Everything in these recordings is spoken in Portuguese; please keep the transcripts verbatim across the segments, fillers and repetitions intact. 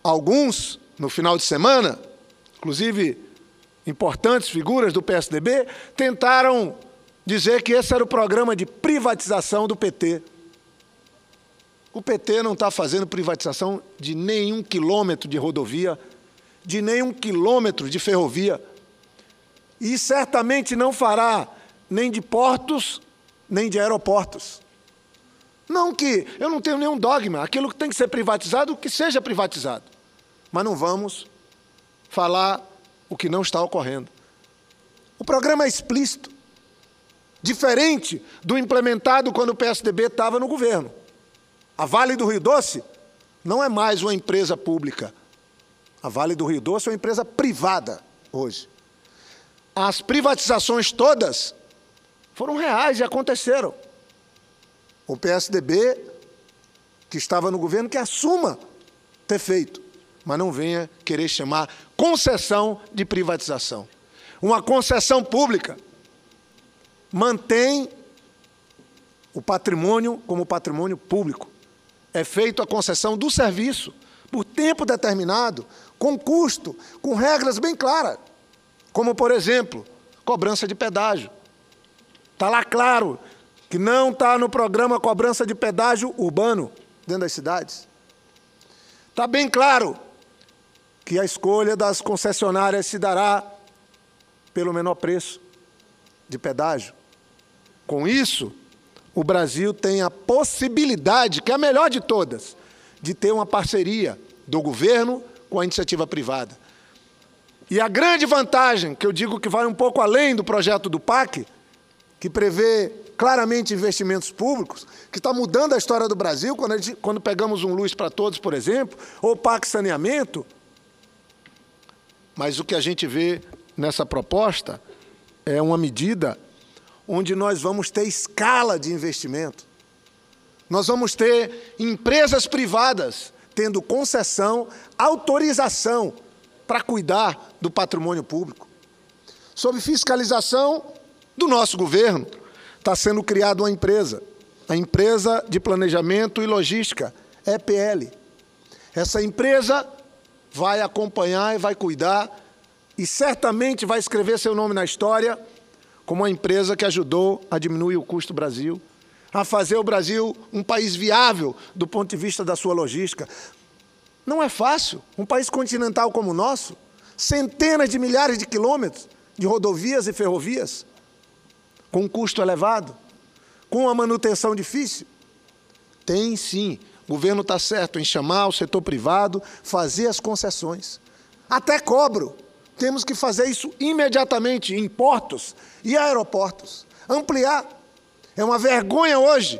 Alguns, no final de semana, inclusive importantes figuras do P S D B, tentaram dizer que esse era o programa de privatização do P T. O P T não está fazendo privatização de nenhum quilômetro de rodovia, de nenhum quilômetro de ferrovia, e certamente não fará nem de portos, nem de aeroportos. Não que, eu não tenho nenhum dogma, aquilo que tem que ser privatizado, que seja privatizado. Mas não vamos falar o que não está ocorrendo. O programa é explícito, diferente do implementado quando o P S D B estava no governo. A Vale do Rio Doce não é mais uma empresa pública. A Vale do Rio Doce é uma empresa privada hoje. As privatizações todas foram reais e aconteceram. O P S D B, que estava no governo, que assuma ter feito, mas não venha querer chamar concessão de privatização. Uma concessão pública mantém o patrimônio como patrimônio público. É feita a concessão do serviço por tempo determinado, com custo, com regras bem claras, como, por exemplo, cobrança de pedágio. Está lá claro que não está no programa cobrança de pedágio urbano dentro das cidades. Está bem claro que a escolha das concessionárias se dará pelo menor preço de pedágio. Com isso, o Brasil tem a possibilidade, que é a melhor de todas, de ter uma parceria do governo com a iniciativa privada. E a grande vantagem, que eu digo que vai um pouco além do projeto do P A C, que prevê claramente investimentos públicos, que está mudando a história do Brasil, quando, a gente, quando pegamos um Luz para Todos, por exemplo, ou o P A C Saneamento, mas o que a gente vê nessa proposta é uma medida onde nós vamos ter escala de investimento. Nós vamos ter empresas privadas tendo concessão, autorização para cuidar do patrimônio público. Sob fiscalização do nosso governo, está sendo criada uma empresa, a Empresa de Planejamento e Logística, E P L. Essa empresa vai acompanhar e vai cuidar e certamente vai escrever seu nome na história como uma empresa que ajudou a diminuir o custo do Brasil, a fazer o Brasil um país viável do ponto de vista da sua logística. Não é fácil. Um país continental como o nosso, centenas de milhares de quilômetros de rodovias e ferrovias, com um custo elevado, com uma manutenção difícil. Tem sim. O governo está certo em chamar o setor privado, fazer as concessões. Até cobro. Temos que fazer isso imediatamente em portos e aeroportos. Ampliar. É uma vergonha hoje.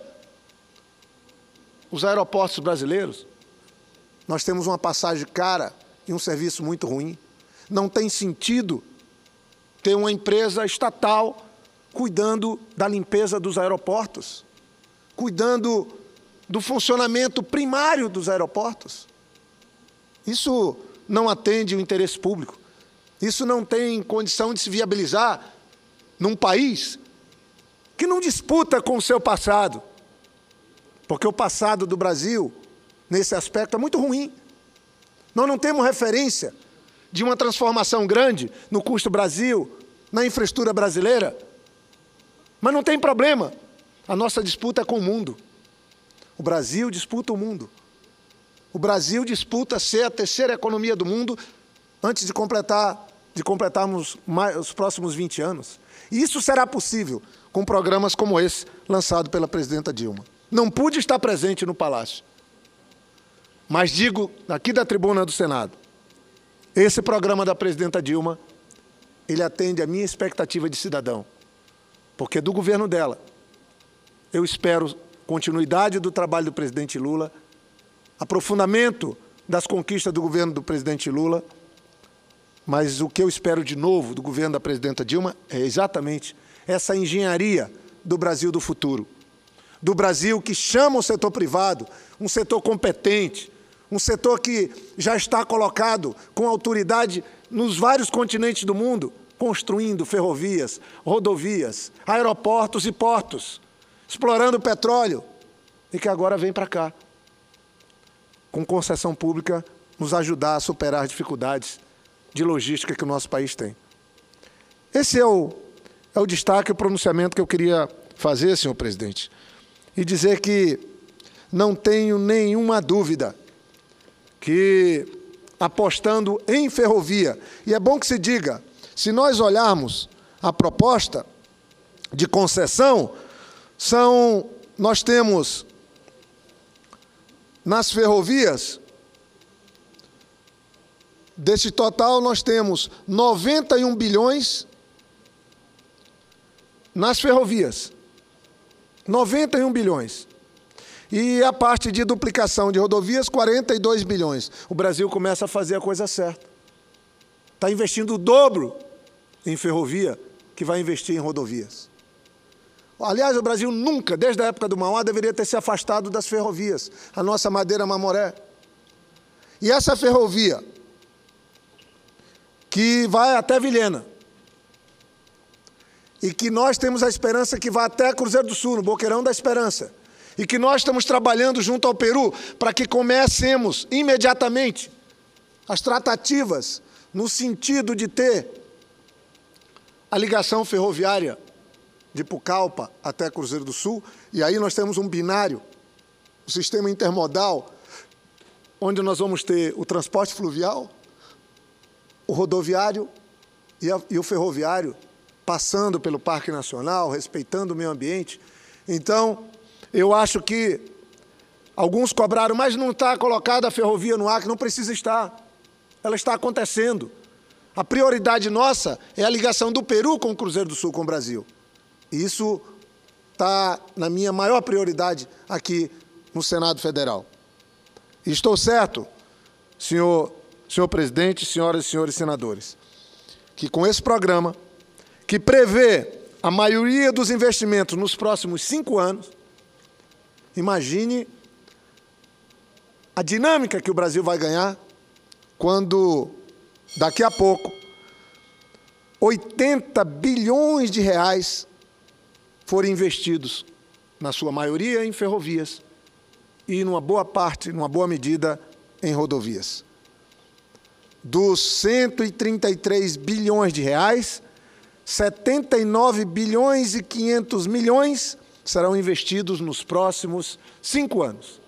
Os aeroportos brasileiros, nós temos uma passagem cara e um serviço muito ruim. Não tem sentido ter uma empresa estatal cuidando da limpeza dos aeroportos, cuidando do funcionamento primário dos aeroportos. Isso não atende o interesse público. Isso não tem condição de se viabilizar num país que não disputa com o seu passado, porque o passado do Brasil, nesse aspecto, é muito ruim. Nós não temos referência de uma transformação grande no custo Brasil, na infraestrutura brasileira, mas não tem problema. A nossa disputa é com o mundo. O Brasil disputa o mundo. O Brasil disputa ser a terceira economia do mundo antes de completar, de completarmos mais, os próximos vinte anos. E isso será possível com programas como esse, lançado pela presidenta Dilma. Não pude estar presente no Palácio, mas digo aqui da tribuna do Senado, esse programa da presidenta Dilma, ele atende à minha expectativa de cidadão, porque do governo dela, eu espero continuidade do trabalho do presidente Lula, aprofundamento das conquistas do governo do presidente Lula, mas o que eu espero de novo do governo da presidenta Dilma é exatamente essa engenharia do Brasil do futuro. Do Brasil que chama o setor privado, um setor competente, um setor que já está colocado com autoridade nos vários continentes do mundo, construindo ferrovias, rodovias, aeroportos e portos, explorando petróleo, e que agora vem para cá, com concessão pública nos ajudar a superar as dificuldades de logística que o nosso país tem. Esse é o, é o destaque, o pronunciamento que eu queria fazer, senhor presidente, e dizer que não tenho nenhuma dúvida que, apostando em ferrovia, e é bom que se diga, se nós olharmos a proposta de concessão, são, nós temos nas ferrovias, desse total nós temos noventa e um bilhões nas ferrovias, noventa e um bilhões. E a parte de duplicação de rodovias, quarenta e dois bilhões. O Brasil começa a fazer a coisa certa. Está investindo o dobro em ferrovia que vai investir em rodovias. Aliás, o Brasil nunca, desde a época do Mauá, deveria ter se afastado das ferrovias. A nossa Madeira Mamoré. E essa ferrovia, que vai até Vilhena, e que nós temos a esperança que vá até Cruzeiro do Sul, no Boqueirão da Esperança, e que nós estamos trabalhando junto ao Peru para que comecemos imediatamente as tratativas no sentido de ter a ligação ferroviária de Pucallpa até Cruzeiro do Sul, e aí nós temos um binário, um sistema intermodal, onde nós vamos ter o transporte fluvial, o rodoviário e, a, e o ferroviário, passando pelo Parque Nacional, respeitando o meio ambiente. Então, eu acho que alguns cobraram, mas não está colocada a ferrovia no ar, que não precisa estar. Ela está acontecendo. A prioridade nossa é a ligação do Peru com o Cruzeiro do Sul com o Brasil. E isso está na minha maior prioridade aqui no Senado Federal. E estou certo, senhor, senhor presidente, senhoras e senhores senadores, que com esse programa, que prevê a maioria dos investimentos nos próximos cinco anos, imagine a dinâmica que o Brasil vai ganhar quando, daqui a pouco, oitenta bilhões de reais forem investidos, na sua maioria, em ferrovias e, numa boa parte, numa boa medida, em rodovias. Dos cento e trinta e três bilhões de reais, setenta e nove bilhões e quinhentos milhões serão investidos nos próximos cinco anos.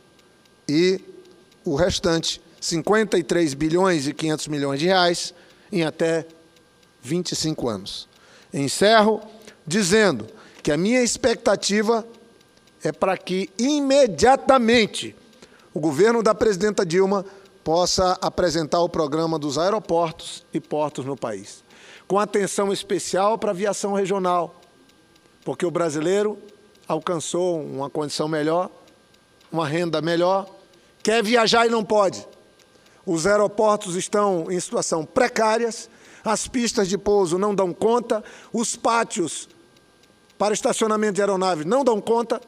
E o restante, cinquenta e três bilhões e quinhentos milhões de reais, em até vinte e cinco anos. Encerro dizendo que a minha expectativa é para que, imediatamente, o governo da presidenta Dilma possa apresentar o programa dos aeroportos e portos no país, com atenção especial para a aviação regional, porque o brasileiro alcançou uma condição melhor, uma renda melhor, quer viajar e não pode. Os aeroportos estão em situação precárias, as pistas de pouso não dão conta, os pátios para estacionamento de aeronaves não dão conta,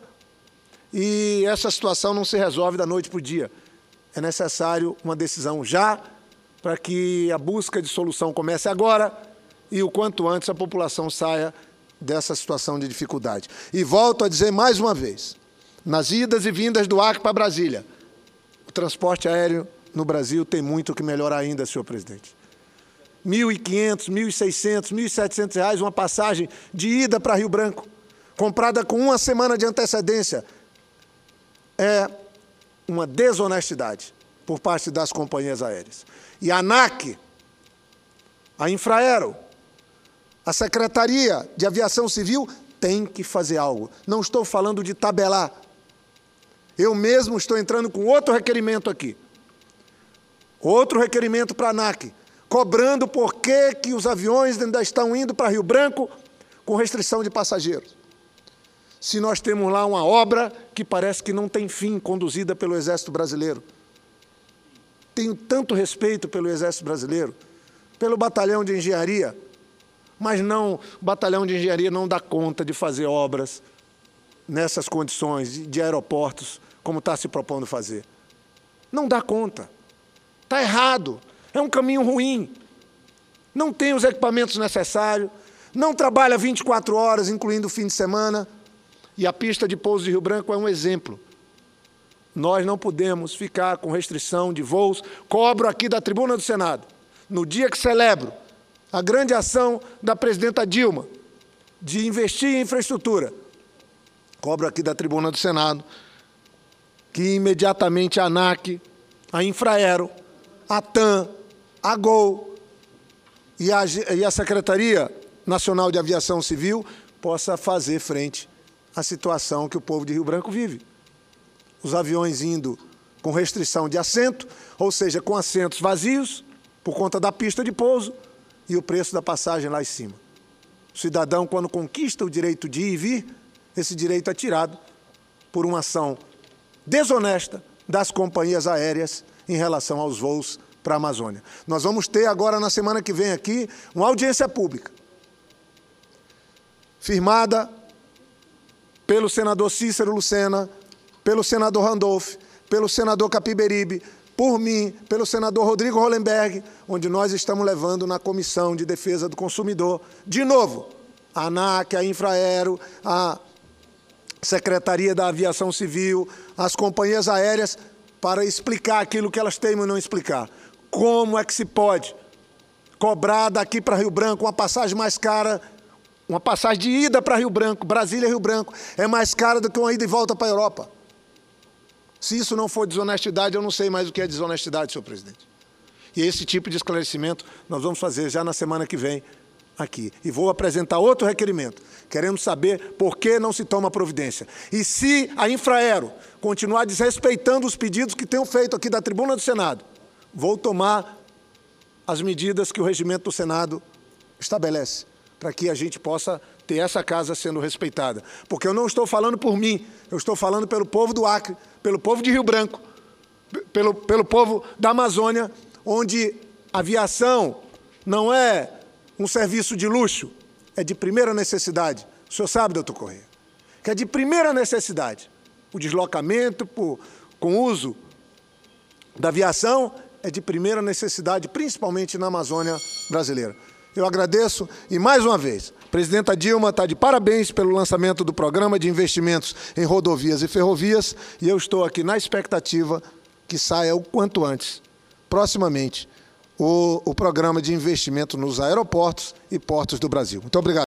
e essa situação não se resolve da noite para o dia. É necessário uma decisão já, para que a busca de solução comece agora e o quanto antes a população saia dessa situação de dificuldade. E volto a dizer mais uma vez, nas idas e vindas do Acre para Brasília, o transporte aéreo no Brasil tem muito que melhorar ainda, senhor presidente. mil e quinhentos, mil e seiscentos, mil e setecentos reais uma passagem de ida para Rio Branco, comprada com uma semana de antecedência, é uma desonestidade por parte das companhias aéreas. E a ANAC, a Infraero, a Secretaria de Aviação Civil tem que fazer algo. Não estou falando de tabelar. Eu mesmo estou entrando com outro requerimento aqui. Outro requerimento para a ANAC, cobrando por que que os aviões ainda estão indo para Rio Branco com restrição de passageiros. Se nós temos lá uma obra que parece que não tem fim, conduzida pelo Exército Brasileiro. Tenho tanto respeito pelo Exército Brasileiro, pelo Batalhão de Engenharia, mas não, o Batalhão de Engenharia não dá conta de fazer obras nessas condições de, de aeroportos, como está se propondo fazer. Não dá conta. Está errado. É um caminho ruim. Não tem os equipamentos necessários, não trabalha vinte e quatro horas, incluindo o fim de semana, e a pista de pouso de Rio Branco é um exemplo. nós não podemos ficar com restrição de voos. Cobro aqui da tribuna do Senado, no dia que celebro a grande ação da presidenta Dilma de investir em infraestrutura, cobro aqui da tribuna do Senado que imediatamente a ANAC, a Infraero, a TAM, a Gol e a, e a Secretaria Nacional de Aviação Civil possa fazer frente à situação que o povo de Rio Branco vive. Os aviões indo com restrição de assento, ou seja, com assentos vazios, por conta da pista de pouso, e o preço da passagem lá em cima. O cidadão, quando conquista o direito de ir e vir, esse direito é tirado por uma ação desonesta das companhias aéreas em relação aos voos para a Amazônia. Nós vamos ter agora, na semana que vem aqui, uma audiência pública, firmada pelo senador Cícero Lucena, pelo senador Randolph, pelo senador Capiberibe, por mim, pelo senador Rodrigo Hollenberg, onde nós estamos levando na Comissão de Defesa do Consumidor, de novo, a ANAC, a Infraero, a Secretaria da Aviação Civil, as companhias aéreas, para explicar aquilo que elas teimam em não explicar. Como é que se pode cobrar daqui para Rio Branco uma passagem mais cara, uma passagem de ida para Rio Branco, Brasília-Rio Branco, é mais cara do que uma ida e volta para a Europa? Se isso não for desonestidade, eu não sei mais o que é desonestidade, senhor presidente. E esse tipo de esclarecimento nós vamos fazer já na semana que vem aqui. E vou apresentar outro requerimento. Queremos saber por que não se toma providência. E se a Infraero continuar desrespeitando os pedidos que tenham feito aqui da tribuna do Senado, vou tomar as medidas que o regimento do Senado estabelece, para que a gente possa ter essa casa sendo respeitada. Porque eu não estou falando por mim, eu estou falando pelo povo do Acre, pelo povo de Rio Branco, pelo, pelo povo da Amazônia, onde a aviação não é um serviço de luxo, é de primeira necessidade. O senhor sabe, doutor Corrêa, que é de primeira necessidade. O deslocamento por, com uso da aviação é de primeira necessidade, principalmente na Amazônia brasileira. Eu agradeço e, mais uma vez, a presidenta Dilma está de parabéns pelo lançamento do Programa de Investimentos em Rodovias e Ferrovias, e eu estou aqui na expectativa que saia o quanto antes, proximamente, o, o Programa de Investimento nos Aeroportos e Portos do Brasil. Muito obrigado.